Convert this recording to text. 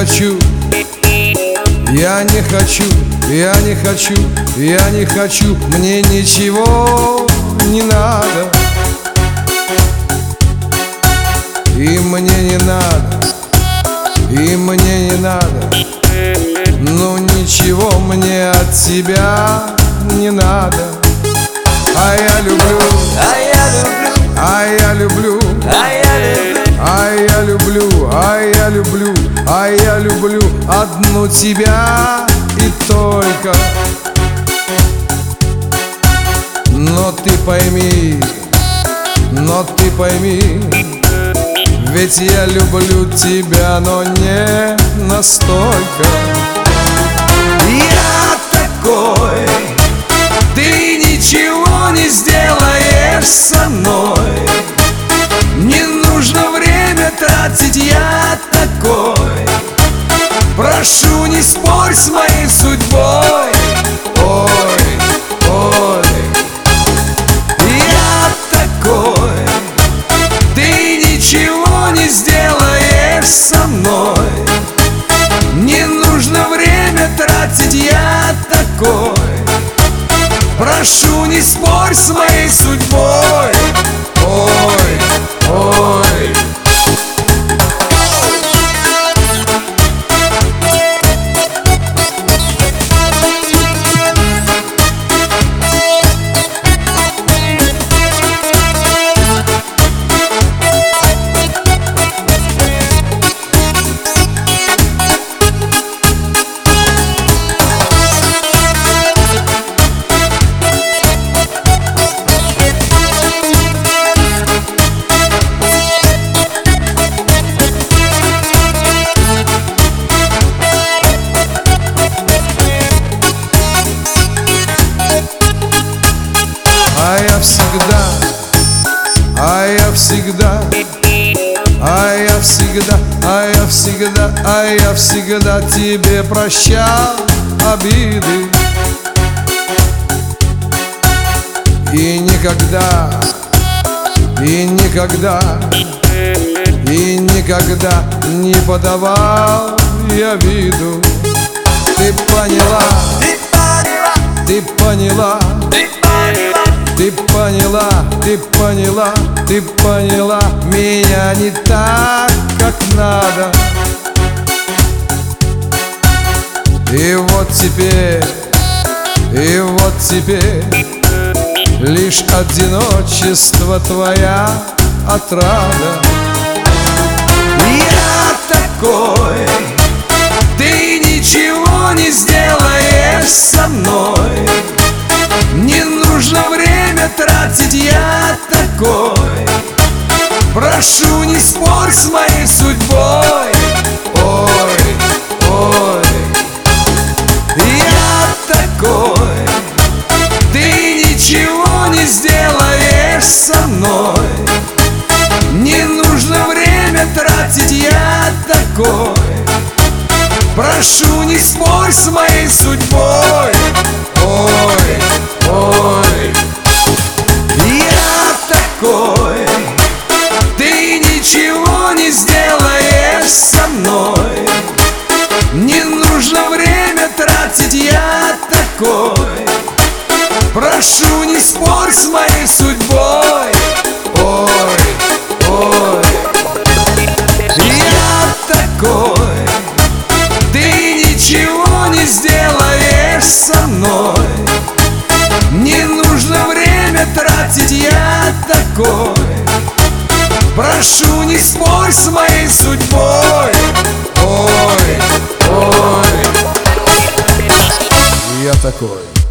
хочу, я не хочу, я не хочу, я не хочу, мне ничего не надо. И мне не надо, и мне не надо, ну ничего мне от тебя не надо. А я люблю, а я люблю, а я люблю, а я люблю, а я люблю, а я люблю, а я люблю одну тебя и только. Но ты пойми, ведь я люблю тебя, но не настолько. я такой, Ты ничего не сделаешь со мной, не нужно время тратить, я такой. прошу, не спорь с моей судьбой. Ой, ой, Я такой, ты ничего не сделаешь со мной, не нужно время тратить, я такой. прошу, не спорь с моей судьбой. Ой, ой. А я всегда, а я всегда, а я всегда, а я всегда, а я всегда тебе прощал обиды. И никогда, и никогда, и никогда не подавал я виду. Ты поняла, Ты поняла, ты поняла, ты поняла, ты поняла, ты поняла, ты поняла меня не так, как надо. И вот теперь, и вот теперь лишь одиночество твоя отрада. я такой, Ты ничего не сделаешь со мной, не нужно время тратить, я такой. прошу, не спорь с моей судьбой. Ой, ой, Я такой, ты ничего не сделаешь со мной, не нужно время тратить, я такой. прошу, не спорь с моей судьбой. Ой, ой, Я такой, ты ничего не сделаешь со мной, не нужно время тратить, я такой. прошу, не спорь с моей судьбой. Ой, ой, Я такой, ты ничего не сделаешь со мной, не нужно время тратить, я такой. прошу, не спорь с моей судьбой. Ой, ой, я такой.